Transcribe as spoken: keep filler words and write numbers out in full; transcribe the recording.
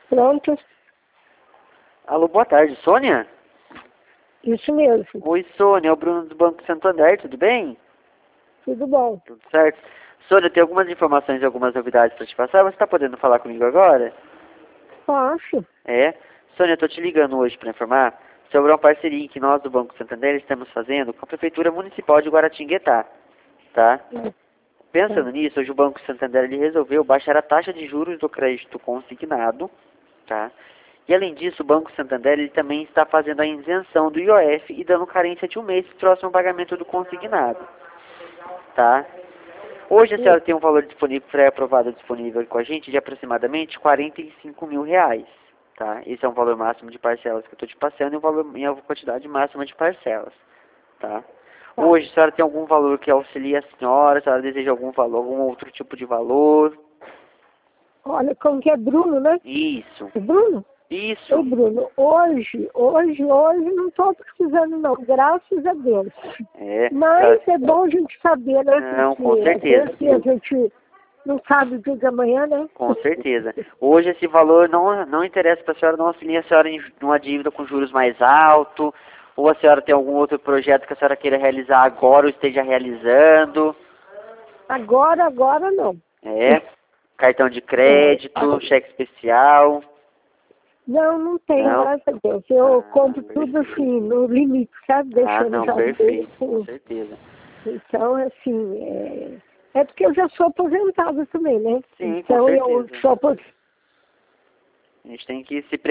Pronto, Alô, boa tarde, Sônia? isso mesmo. Oi, Sônia, é o Bruno do Banco Santander, tudo bem? Tudo bom. Tudo certo. Sônia, eu tenho algumas informações e algumas novidades para te passar. Você está podendo falar comigo agora? Posso? É. Sônia, eu estou te ligando hoje para informar sobre uma parceria que nós do Banco Santander estamos fazendo com a Prefeitura Municipal de Guaratinguetá, tá? Pensando nisso, hoje o Banco Santander ele resolveu baixar a taxa de juros do crédito consignado, tá? E além disso, o Banco Santander ele também está fazendo a isenção do I O F e dando carência de um mês próximo ao pagamento do consignado, tá? Hoje a senhora tem um valor disponível, pré-aprovado disponível com a gente de aproximadamente quarenta e cinco mil reais, tá? Esse é um valor máximo de parcelas que eu estou te passando e um valor e a quantidade máxima de parcelas, tá? Hoje a senhora tem algum valor que auxilia a senhora? A senhora deseja algum valor, algum outro tipo de valor? Olha, como que é Bruno, né? Isso, É Bruno? isso. Ô, Bruno, hoje, hoje, hoje não estou precisando não, graças a Deus. É, Mas senhora- é bom a gente saber, né? Não, com Porque certeza. às vezes a gente não sabe o dia de amanhã, né? Com certeza. Hoje esse valor não, não interessa para a senhora, não auxilia a senhora em uma dívida com juros mais alto, ou a senhora tem algum outro projeto que a senhora queira realizar agora ou esteja realizando. Agora, agora não. É, cartão de crédito, cheque especial. Não, não tem, Não? graças a Deus. Eu Ah, compro tudo assim, no limite, sabe? Ah, Deixando não, já perfeito, com feito. certeza. Então, assim, é... é porque eu já sou aposentada também, né? Sim, com Então eu certeza. sou aposentada. A gente tem que se